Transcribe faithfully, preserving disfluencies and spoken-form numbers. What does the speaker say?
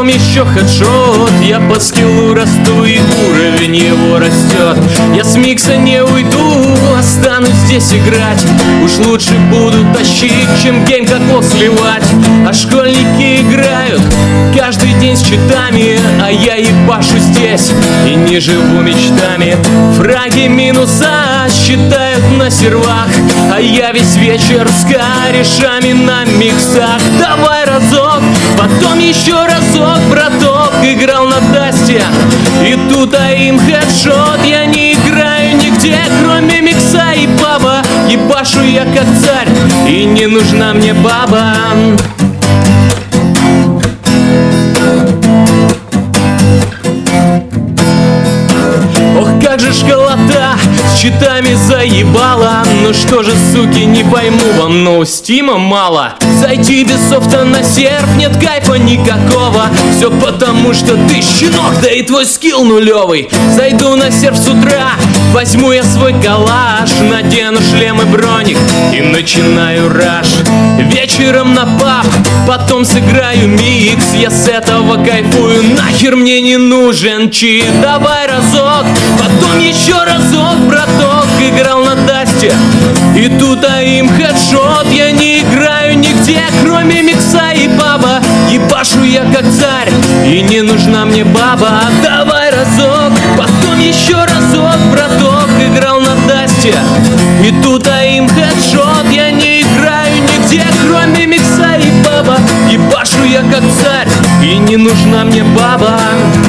потом еще хедшот. Я по скиллу расту и уровень его растет. Я с микса не уйду, останусь здесь играть. Уж лучше буду тащить, чем гейм как лох сливать. А школьники играют каждый день с читами, а я ебашу здесь и не живу мечтами. Фраги минуса считают на сервах, а я весь вечер с корешами на миксах. Давай разок, потом еще разок, браток. Играл на дасте, и тут аим хедшот. Я не играю нигде, кроме микса и паба. Ебашу я как царь, и не нужна мне баба. Ох, как же школота с читами заебала. Ну что же, суки, не пойму вам, но стима мало. Зайти без софта на серф, нет кайфа никакого. Все потому, что ты щенок, да и твой скилл нулевый. Зайду на серф с утра, возьму я свой калаш, надену шлем и броник и начинаю раш. Вечером на паб, потом сыграю микс. Я с этого кайфую, нахер мне не нужен чит. Давай разок, потом еще разок, браток. Играл на дасте, и тут аим хедшот. Я не играю нигде, кроме микса и паба. Ебашу я как царь, и не нужна мне баба. Давай разок, потом еще разок, браток. Играл на дасте, и тут аим хедшот. Я не играю нигде, кроме микса и паба. Ебашу я как царь, и не нужна мне баба.